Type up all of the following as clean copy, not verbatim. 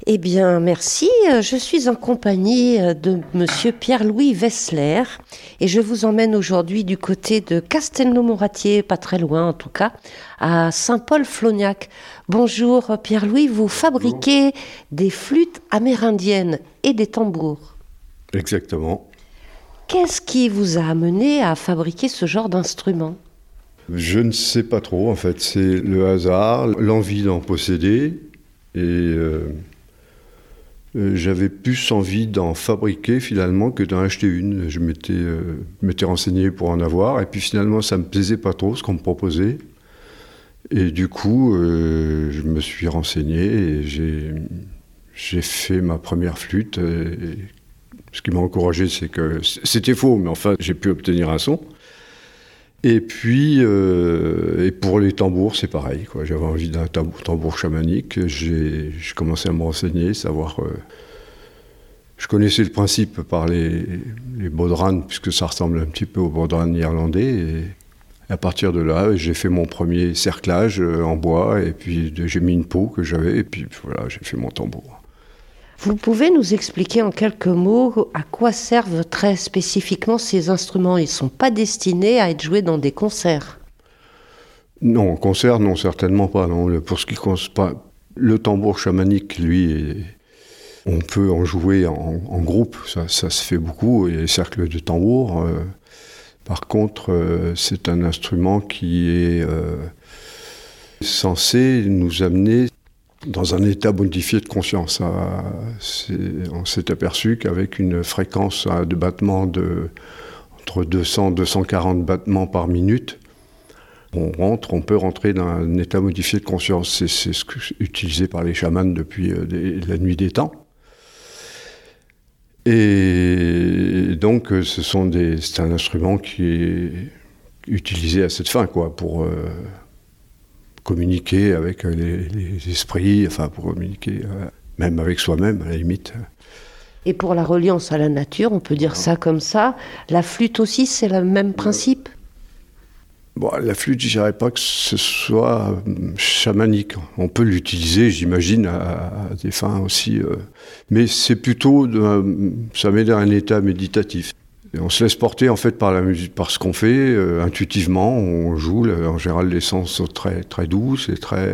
Eh bien, merci. Je suis en compagnie de Monsieur Pierre-Louis Wessler et je vous emmène aujourd'hui du côté de Castelnau-Moratier, pas très loin en tout cas, à Saint-Paul-Flognac. Bonjour Pierre-Louis, vous fabriquez des flûtes amérindiennes et des tambours. Exactement. Qu'est-ce qui vous a amené à fabriquer ce genre d'instrument ? Je ne sais pas trop, en fait. C'est le hasard, l'envie d'en posséder. Et j'avais plus envie d'en fabriquer finalement que d'en acheter une. Je m'étais renseigné pour en avoir. Et puis finalement, ça ne me plaisait pas trop ce qu'on me proposait. Et du coup, je me suis renseigné et j'ai fait ma première flûte. Et ce qui m'a encouragé, c'est que c'était faux, mais enfin, j'ai pu obtenir un son. Et puis, et pour les tambours, c'est pareil, quoi. J'avais envie d'un tambour chamanique. J'ai commencé à me renseigner, savoir. Je connaissais le principe par les bodhranes, puisque ça ressemble un petit peu aux bodhranes irlandais. Et à partir de là, j'ai fait mon premier cerclage en bois, et puis j'ai mis une peau que j'avais, et puis voilà, j'ai fait mon tambour. Vous pouvez nous expliquer en quelques mots à quoi servent très spécifiquement ces instruments ? Ils ne sont pas destinés à être joués dans des concerts. Non, en concert, non, certainement pas. Non. Pour ce qui concerne le tambour chamanique, lui, on peut en jouer en groupe, ça se fait beaucoup, il y a des cercles de tambour. Par contre, c'est un instrument qui est censé nous amener dans un état modifié de conscience. On s'est aperçu qu'avec une fréquence de battement entre 200 et 240 battements par minute, on peut rentrer dans un état modifié de conscience. C'est ce que utilisé par les chamans depuis la nuit des temps. Et donc, c'est un instrument qui est utilisé à cette fin, quoi, pour communiquer avec les esprits, enfin pour communiquer même avec soi-même à la limite. Et pour la reliance à la nature, on peut dire ça comme ça. La flûte aussi, c'est le même principe ? Bon, la flûte, je dirais pas que ce soit chamanique. On peut l'utiliser, j'imagine, à des fins aussi. Mais c'est plutôt, ça m'aide à un état méditatif. Et on se laisse porter en fait par la musique, par ce qu'on fait intuitivement. On joue, en général, les sons sont très très douces et très.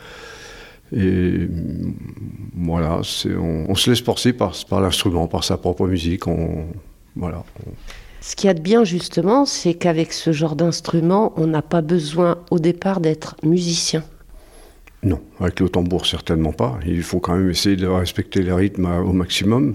Et voilà, on se laisse porter par l'instrument, par sa propre musique. Voilà. Ce qu'il y a de bien justement, c'est qu'avec ce genre d'instrument, on n'a pas besoin au départ d'être musicien. Non, avec le tambour certainement pas. Il faut quand même essayer de respecter les rythmes au maximum.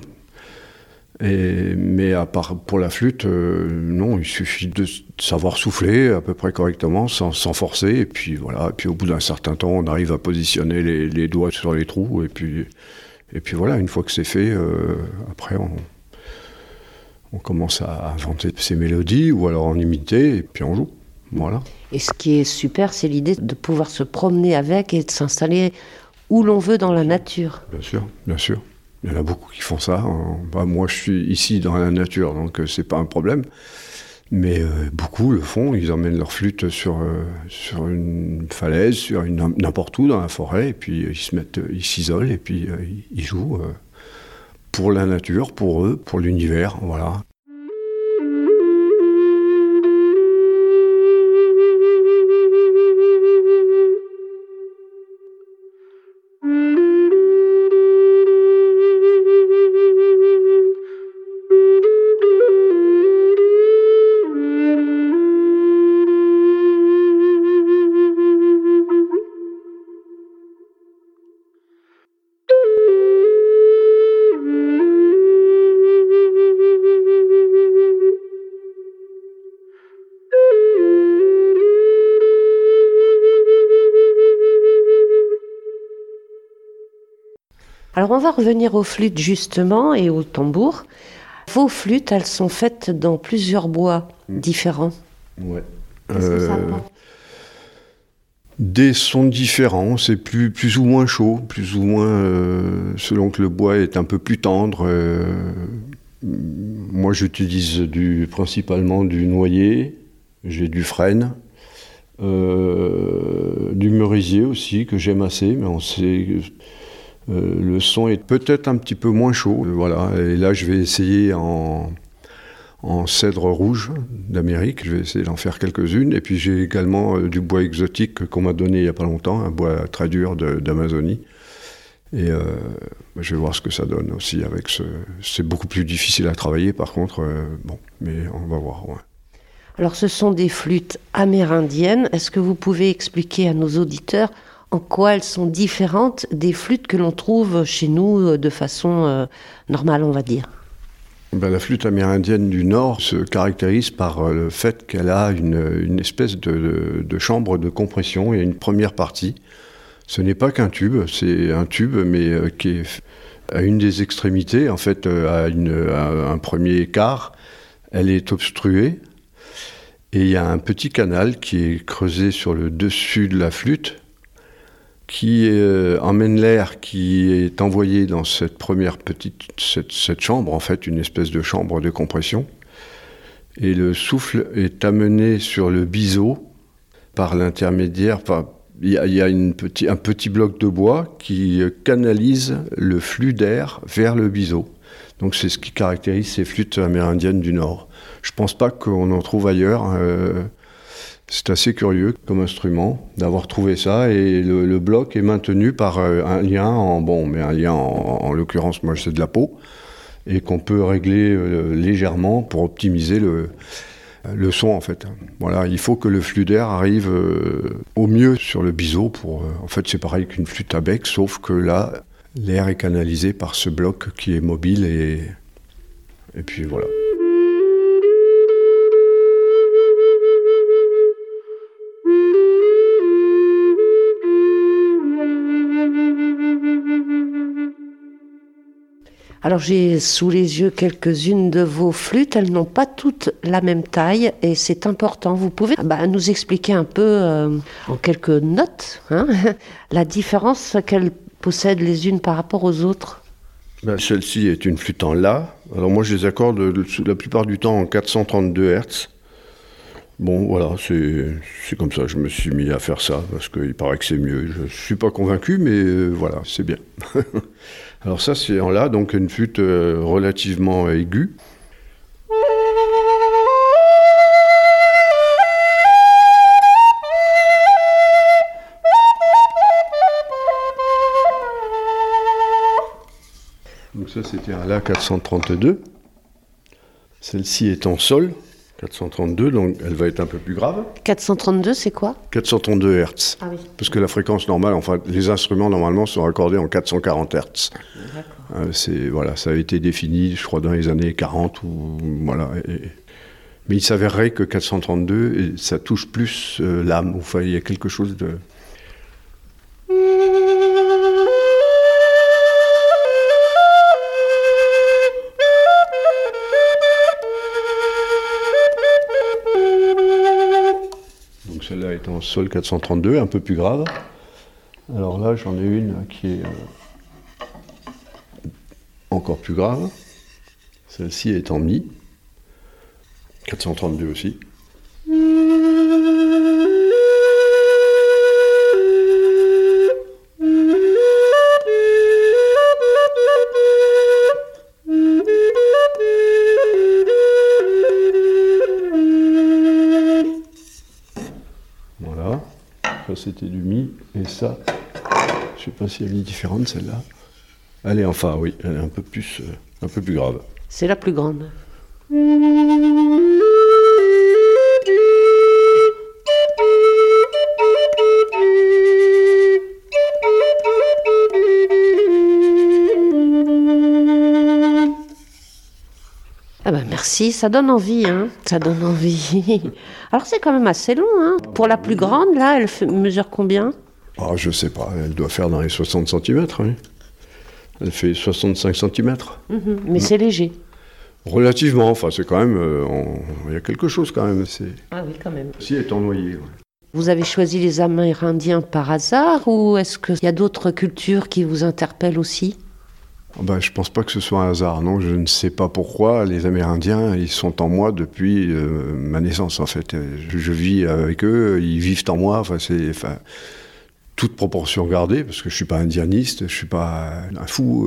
Mais à part pour la flûte, non, il suffit de savoir souffler à peu près correctement, sans forcer. Et puis voilà. Et puis au bout d'un certain temps, on arrive à positionner les doigts sur les trous. Et puis voilà. Une fois que c'est fait, après on commence à inventer ses mélodies ou alors en imiter. Et puis on joue. Voilà. Et ce qui est super, c'est l'idée de pouvoir se promener avec et de s'installer où l'on veut dans la nature. Bien sûr, bien sûr. Il y en a beaucoup qui font ça. Moi, je suis ici dans la nature, donc c'est pas un problème. Mais beaucoup le font. Ils emmènent leur flûte sur une falaise, n'importe où dans la forêt, et puis ils s'isolent et puis ils jouent pour la nature, pour eux, pour l'univers. Voilà. Alors on va revenir aux flûtes justement et aux tambours. Vos flûtes, elles sont faites dans plusieurs bois différents. Ouais. Qu'est-ce que ça apporte ? Des sons différents, c'est plus ou moins chaud, plus ou moins selon que le bois est un peu plus tendre. Moi j'utilise principalement du noyer, j'ai du frêne, du merisier aussi que j'aime assez, mais Le son est peut-être un petit peu moins chaud. Voilà. Et là, je vais essayer en cèdre rouge d'Amérique. Je vais essayer d'en faire quelques-unes. Et puis j'ai également du bois exotique qu'on m'a donné il n'y a pas longtemps, un bois très dur d'Amazonie. Et je vais voir ce que ça donne aussi avec ce... C'est beaucoup plus difficile à travailler par contre. Mais on va voir. Ouais. Alors ce sont des flûtes amérindiennes. Est-ce que vous pouvez expliquer à nos auditeurs en quoi elles sont différentes des flûtes que l'on trouve chez nous de façon normale, on va dire? La flûte amérindienne du Nord se caractérise par le fait qu'elle a une espèce de chambre de compression. Il y a une première partie. Ce n'est pas qu'un tube, c'est un tube, mais qui est à une des extrémités, en fait, à un premier quart, elle est obstruée. Et il y a un petit canal qui est creusé sur le dessus de la flûte, qui emmène l'air qui est envoyé dans cette première cette chambre, en fait, une espèce de chambre de compression. Et le souffle est amené sur le biseau par l'intermédiaire. Il y a un petit bloc de bois qui canalise le flux d'air vers le biseau. Donc c'est ce qui caractérise ces flûtes amérindiennes du Nord. Je ne pense pas qu'on en trouve ailleurs. C'est assez curieux comme instrument d'avoir trouvé ça. Et le bloc est maintenu par un lien en l'occurrence, moi c'est de la peau, et qu'on peut régler légèrement pour optimiser le son en fait. Voilà, il faut que le flux d'air arrive au mieux sur le biseau. En fait, c'est pareil qu'une flûte à bec, sauf que là, l'air est canalisé par ce bloc qui est mobile et puis voilà. Alors j'ai sous les yeux quelques-unes de vos flûtes, elles n'ont pas toutes la même taille et c'est important. Vous pouvez nous expliquer un peu en quelques notes la différence qu'elles possèdent les unes par rapport aux autres? Celle-ci est une flûte en La. Alors moi je les accorde la plupart du temps en 432 Hz. Bon voilà, c'est comme ça, je me suis mis à faire ça parce qu'il paraît que c'est mieux. Je ne suis pas convaincu mais voilà, c'est bien. Alors ça c'est en La, donc une flûte relativement aiguë. Donc ça c'était un La 432. Celle-ci est en Sol 432, donc elle va être un peu plus grave. 432 c'est quoi? 432 Hz. Ah oui. Parce que la fréquence normale, enfin les instruments normalement sont accordés en 440 Hz. Voilà, ça a été défini, je crois, dans les années 40 voilà. Mais il s'avérerait que 432, ça touche plus l'âme. Enfin, il y a quelque chose de... Donc celle-là est en Sol 432, un peu plus grave. Alors là, j'en ai une qui est encore plus grave. Celle-ci est en Mi, 432 aussi. Voilà, ça c'était du Mi, et ça, je sais pas si elle est différente celle-là. Elle est enfin, oui, elle est un peu plus grave. C'est la plus grande. Ah ben merci, ça donne envie, ça donne envie. Alors c'est quand même assez long, Pour la plus grande, là, elle mesure combien? Ah, je sais pas, elle doit faire dans les 60 cm, oui. Elle fait 65 cm. Mais c'est léger. Relativement, enfin c'est quand même... il y a quelque chose quand même. Ah oui, quand même. Si, elle est en noyer. Ouais. Vous avez choisi les Amérindiens par hasard ou est-ce qu'il y a d'autres cultures qui vous interpellent aussi? Je pense pas que ce soit un hasard, non. Je ne sais pas pourquoi. Les Amérindiens, ils sont en moi depuis ma naissance, en fait. Je vis avec eux, ils vivent en moi. toute proportion gardée, parce que je ne suis pas indianiste, je ne suis pas un fou,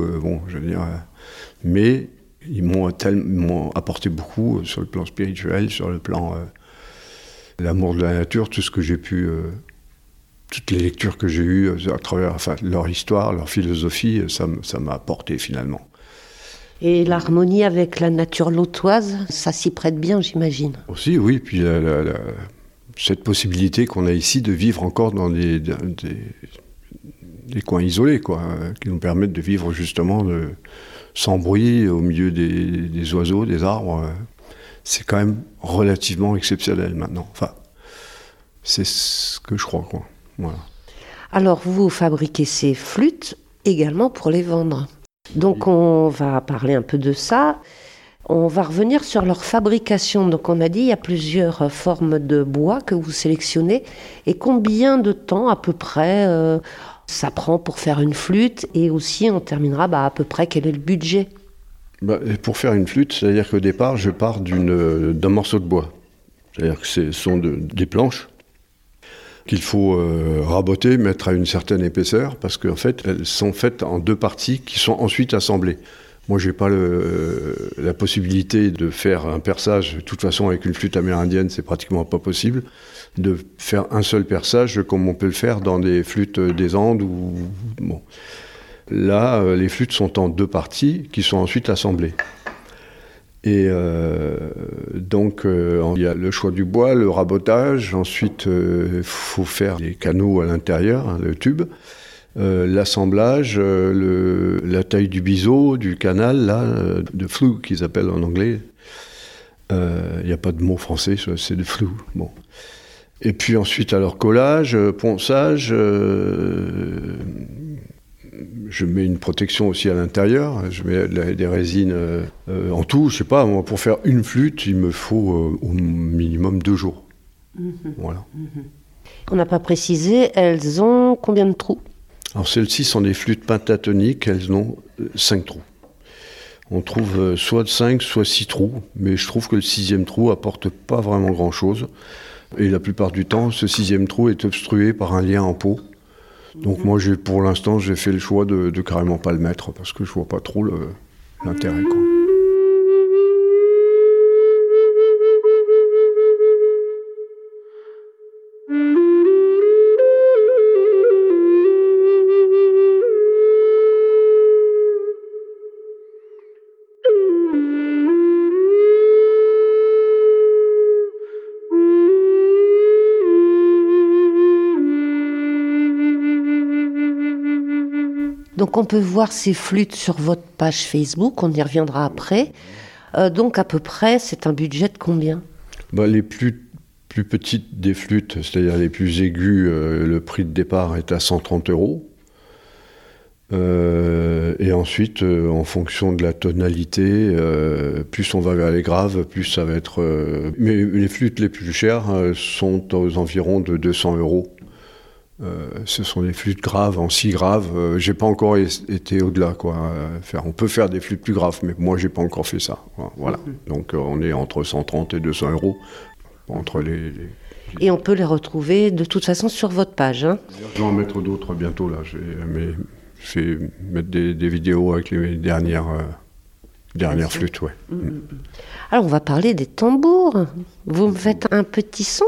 mais ils m'ont apporté beaucoup sur le plan spirituel, sur le plan l'amour de la nature, tout ce que j'ai pu, toutes les lectures que j'ai eues à travers leur histoire, leur philosophie, ça m'a apporté finalement. Et l'harmonie avec la nature lautoise, ça s'y prête bien, j'imagine. Aussi, oui, puis cette possibilité qu'on a ici de vivre encore dans des coins isolés, quoi, qui nous permettent de vivre justement sans bruit, au milieu des oiseaux, des arbres. C'est quand même relativement exceptionnel maintenant. Enfin, c'est ce que je crois, quoi. Voilà. Alors, vous fabriquez ces flûtes également pour les vendre. Donc, on va parler un peu de ça. On va revenir sur leur fabrication. Donc, on a dit il y a plusieurs formes de bois que vous sélectionnez. Et combien de temps, à peu près, ça prend pour faire une flûte? Et aussi, on terminera à peu près, quel est le budget? Pour faire une flûte, c'est-à-dire qu'au départ, je pars d'un morceau de bois. C'est-à-dire que ce sont des planches qu'il faut raboter, mettre à une certaine épaisseur, parce qu'en fait, elles sont faites en 2 parties qui sont ensuite assemblées. Moi, je n'ai pas la possibilité de faire un perçage. De toute façon, avec une flûte amérindienne, c'est pratiquement pas possible de faire un seul perçage comme on peut le faire dans des flûtes des Andes. Bon. Là, les flûtes sont en 2 parties qui sont ensuite assemblées. Et donc, il y a le choix du bois, le rabotage. Ensuite, il faut faire des canaux à l'intérieur, le tube. L'assemblage, la taille du biseau, du canal, là, de flue qu'ils appellent en anglais. Il n'y a pas de mot français, c'est de flue. Bon. Et puis ensuite, alors collage, ponçage. Je mets une protection aussi à l'intérieur. Je mets des résines en tout. Je sais pas, moi, pour faire une flûte, il me faut au minimum 2 jours. Voilà. On n'a pas précisé, elles ont combien de trous? Alors celles-ci sont des flûtes pentatoniques, elles ont 5 trous. On trouve soit 5, soit 6 trous, mais je trouve que le 6e trou apporte pas vraiment grand-chose. Et la plupart du temps, ce 6e trou est obstrué par un lien en peau. Donc moi, pour l'instant, j'ai fait le choix de carrément pas le mettre, parce que je vois pas trop l'intérêt, quoi. Donc on peut voir ces flûtes sur votre page Facebook, on y reviendra après. Donc à peu près, c'est un budget de combien? Les plus petites des flûtes, c'est-à-dire les plus aiguës, le prix de départ est à 130 €. Et ensuite, en fonction de la tonalité, plus on va vers les graves, plus ça va être... mais les flûtes les plus chères sont aux environs de 200 €. Ce sont des flûtes graves, en si graves. J'ai pas encore été au-delà, quoi. On peut faire des flûtes plus graves, mais moi j'ai pas encore fait ça. Voilà. Donc on est entre 130 et 200 € entre les... Et on peut les retrouver de toute façon sur votre page. Hein. Je vais en mettre d'autres bientôt là. Je vais mettre des vidéos avec les dernières flûtes, ouais. Alors on va parler des tambours. Vous me faites un petit son?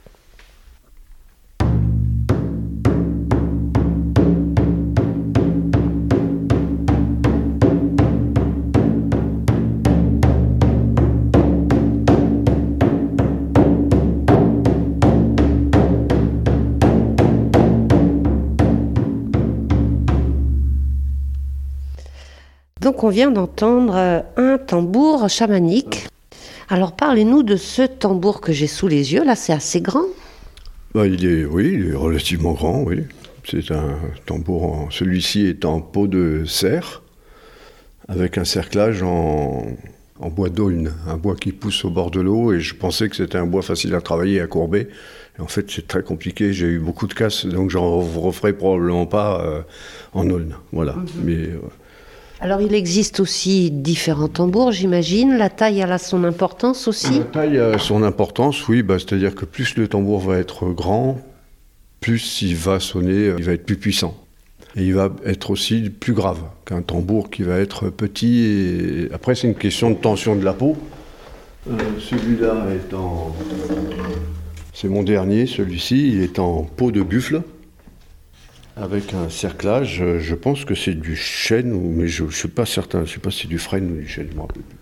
Donc on vient d'entendre un tambour chamanique. Alors parlez-nous de ce tambour que j'ai sous les yeux. Là, c'est assez grand. Il est relativement grand, oui. C'est un tambour, celui-ci est en peau de cerf, avec un cerclage en bois d'aulne, un bois qui pousse au bord de l'eau, et je pensais que c'était un bois facile à travailler, à courber. Et en fait, c'est très compliqué, j'ai eu beaucoup de casses, donc j'en referai probablement pas en aulne. Voilà. Mais... Alors, il existe aussi différents tambours, j'imagine. La taille, elle a son importance aussi? La taille a son importance, oui. C'est-à-dire que plus le tambour va être grand, plus il va sonner, il va être plus puissant. Et il va être aussi plus grave qu'un tambour qui va être petit. Et après, c'est une question de tension de la peau. Celui-là est en... C'est mon dernier, celui-ci, il est en peau de buffle, avec un cerclage. Je pense que c'est du chêne, mais je ne suis pas certain. Je ne sais pas si c'est du frêne ou du chêne, je me rappelle plus.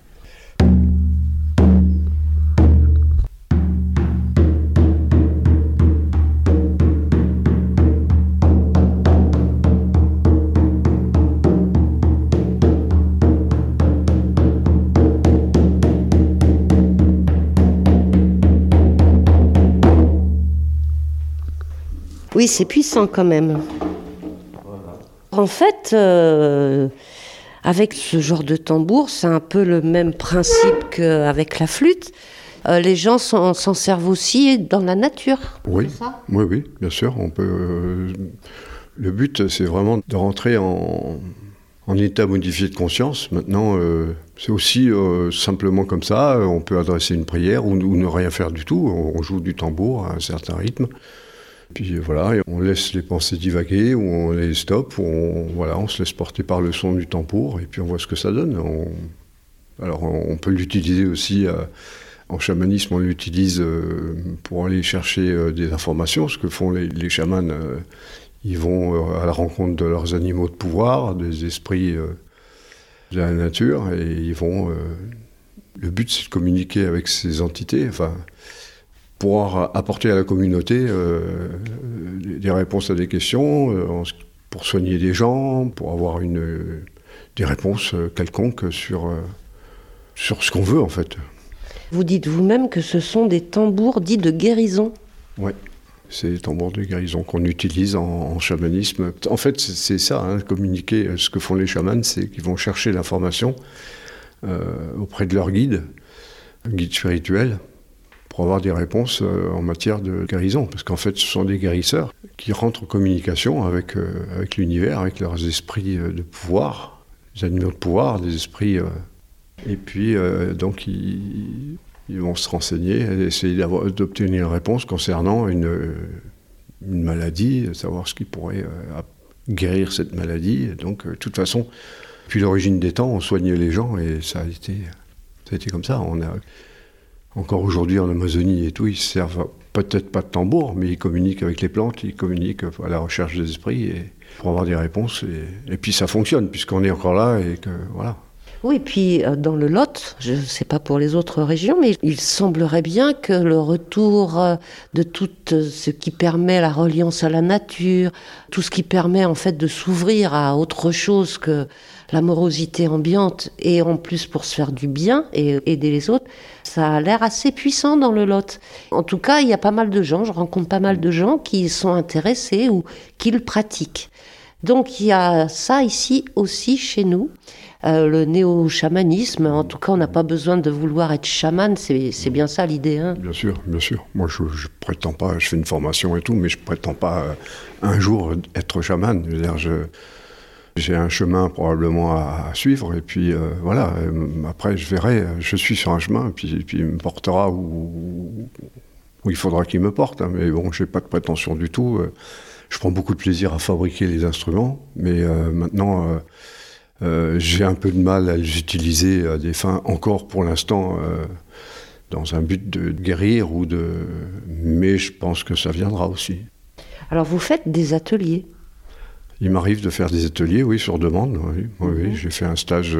Oui, c'est puissant quand même. En fait, avec ce genre de tambour, c'est un peu le même principe qu'avec la flûte. Les gens s'en servent aussi dans la nature. Oui, c'est ça ? oui, bien sûr. On peut. Le but, c'est vraiment de rentrer en état modifié de conscience. Maintenant, c'est aussi simplement comme ça. On peut adresser une prière ou ne rien faire du tout. On joue du tambour à un certain rythme. Puis voilà, et on laisse les pensées divaguer, ou on les stoppe, ou on se laisse porter par le son du tambour, et puis on voit ce que ça donne. Alors on peut l'utiliser aussi, en chamanisme, on l'utilise pour aller chercher des informations, ce que font les chamans. Ils vont à la rencontre de leurs animaux de pouvoir, des esprits de la nature, et ils vont... le but, c'est de communiquer avec ces entités, pour apporter à la communauté des réponses à des questions, pour soigner des gens, pour avoir des réponses quelconques sur ce qu'on veut en fait. Vous dites vous-même que ce sont des tambours dits de guérison. Oui, c'est des tambours de guérison qu'on utilise en chamanisme. En fait, c'est ça, communiquer. Ce que font les chamans, c'est qu'ils vont chercher l'information auprès de leur guide spirituel, pour avoir des réponses en matière de guérison. Parce qu'en fait, ce sont des guérisseurs qui rentrent en communication avec l'univers, avec leurs esprits de pouvoir, des animaux de pouvoir, des esprits... Et puis, donc, ils vont se renseigner, essayer d'obtenir une réponse concernant une maladie, savoir ce qui pourrait guérir cette maladie. Donc, de toute façon, depuis l'origine des temps, on soignait les gens et ça a été comme ça. Encore aujourd'hui, en Amazonie et tout, ils se servent peut-être pas de tambour, mais ils communiquent avec les plantes, ils communiquent à la recherche des esprits pour avoir des réponses. Et puis ça fonctionne, puisqu'on est encore là et que voilà. Oui, puis dans le Lot, je ne sais pas pour les autres régions, mais il semblerait bien que le retour de tout ce qui permet la reliance à la nature, tout ce qui permet en fait de s'ouvrir à autre chose que l'amorosité ambiante, et en plus pour se faire du bien et aider les autres, ça a l'air assez puissant dans le Lot. En tout cas, il y a pas mal de gens, je rencontre pas mal de gens qui sont intéressés ou qui le pratiquent. Donc il y a ça ici aussi chez nous. Le néo-chamanisme, en tout cas, on n'a pas besoin de vouloir être chaman, c'est bien ça l'idée. Hein. Bien sûr. Moi, je prétends pas, je fais une formation et tout, mais je prétends pas un jour être chaman. Je veux dire, j'ai un chemin probablement à suivre, et puis voilà, après je verrai, je suis sur un chemin, et puis il me portera où il faudra qu'il me porte, hein, mais bon, j'ai pas de prétention du tout. Je prends beaucoup de plaisir à fabriquer les instruments, mais maintenant... j'ai un peu de mal à les utiliser à des fins, encore pour l'instant, dans un but de guérir mais je pense que ça viendra aussi. Alors vous faites des ateliers ? Il m'arrive de faire des ateliers, oui, sur demande. Oui. J'ai fait un stage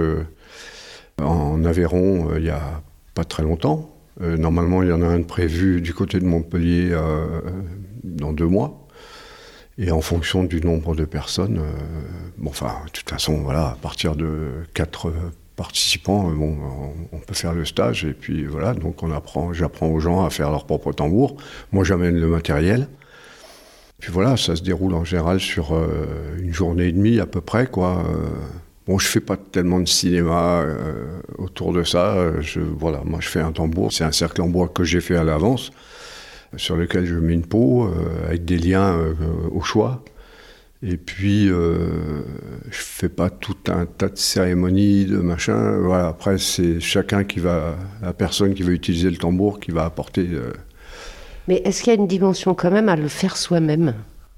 en Aveyron il y a pas très longtemps. Normalement, il y en a un de prévu du côté de Montpellier dans 2 mois. Et en fonction du nombre de personnes, de toute façon, voilà, à partir de 4 participants, on peut faire le stage. Et puis voilà, donc j'apprends aux gens à faire leur propre tambour. Moi, j'amène le matériel. Puis voilà, ça se déroule en général sur 1 journée et demie à peu près, quoi. Je fais pas tellement de cinéma autour de ça. Moi, je fais un tambour. C'est un cercle en bois que j'ai fait à l'avance, sur lequel je mets une peau, avec des liens au choix. Et puis, je fais pas tout un tas de cérémonies, de machin. Voilà, après, c'est la personne qui va utiliser le tambour qui va apporter... Mais est-ce qu'il y a une dimension quand même à le faire soi-même ?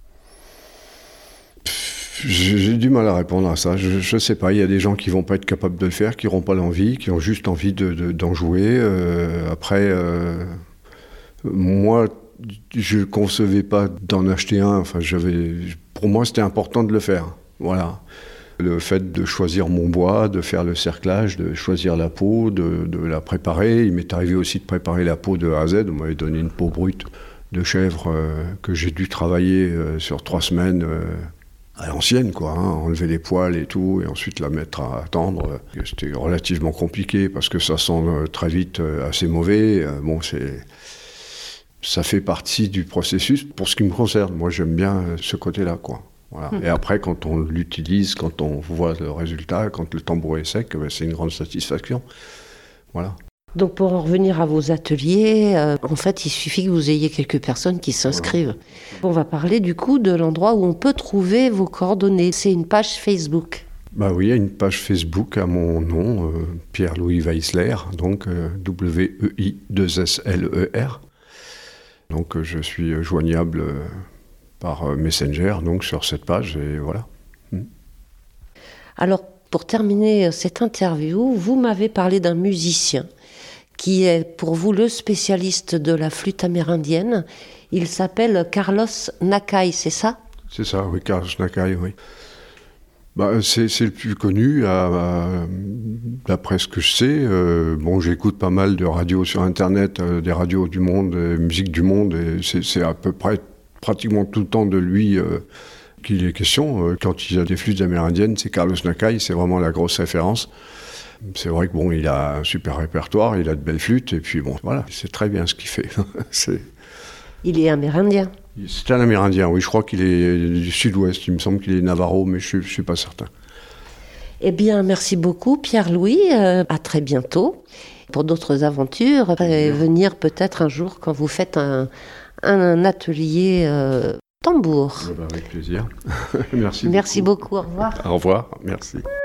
J'ai du mal à répondre à ça. Je sais pas. Il y a des gens qui vont pas être capables de le faire, qui n'auront pas l'envie, qui ont juste envie d'en jouer. Après, moi, je concevais pas d'en acheter un. Enfin, pour moi, c'était important de le faire. Voilà. Le fait de choisir mon bois, de faire le cerclage, de choisir la peau, de la préparer. Il m'est arrivé aussi de préparer la peau de A à Z. On m'avait donné une peau brute de chèvre que j'ai dû travailler sur 3 semaines. À l'ancienne, quoi, hein, enlever les poils et tout, et ensuite la mettre à tendre. C'était relativement compliqué parce que ça sent très vite assez mauvais. Ça fait partie du processus pour ce qui me concerne. Moi, j'aime bien ce côté-là, quoi. Voilà. Et après, quand on l'utilise, quand on voit le résultat, quand le tambour est sec, c'est une grande satisfaction. Voilà. Donc pour en revenir à vos ateliers, en fait, il suffit que vous ayez quelques personnes qui s'inscrivent. Voilà. On va parler du coup de l'endroit où on peut trouver vos coordonnées. C'est une page Facebook. Bah oui, il y a une page Facebook à mon nom, Pierre-Louis Weissler, donc WEI2SLER. Donc je suis joignable par Messenger, donc sur cette page, et voilà. Alors, pour terminer cette interview, vous m'avez parlé d'un musicien qui est pour vous le spécialiste de la flûte amérindienne. Il s'appelle Carlos Nakai, c'est ça ? C'est ça, oui, Carlos Nakai, oui. C'est le plus connu, d'après ce que je sais. J'écoute pas mal de radios sur Internet, des radios du monde, musique du monde, et c'est à peu près pratiquement tout le temps de lui qu'il est question. Quand il y a des flûtes amérindiennes, c'est Carlos Nakai, c'est vraiment la grosse référence. C'est vrai que il a un super répertoire, il a de belles flûtes, et puis voilà, c'est très bien ce qu'il fait. Il est amérindien. C'est un Amérindien, oui, je crois qu'il est du sud-ouest, il me semble qu'il est Navarro, mais je ne suis pas certain. Eh bien, merci beaucoup Pierre-Louis, à très bientôt pour d'autres aventures. Venir peut-être un jour quand vous faites un atelier tambour. Avec plaisir. Merci beaucoup, au revoir. Au revoir, merci.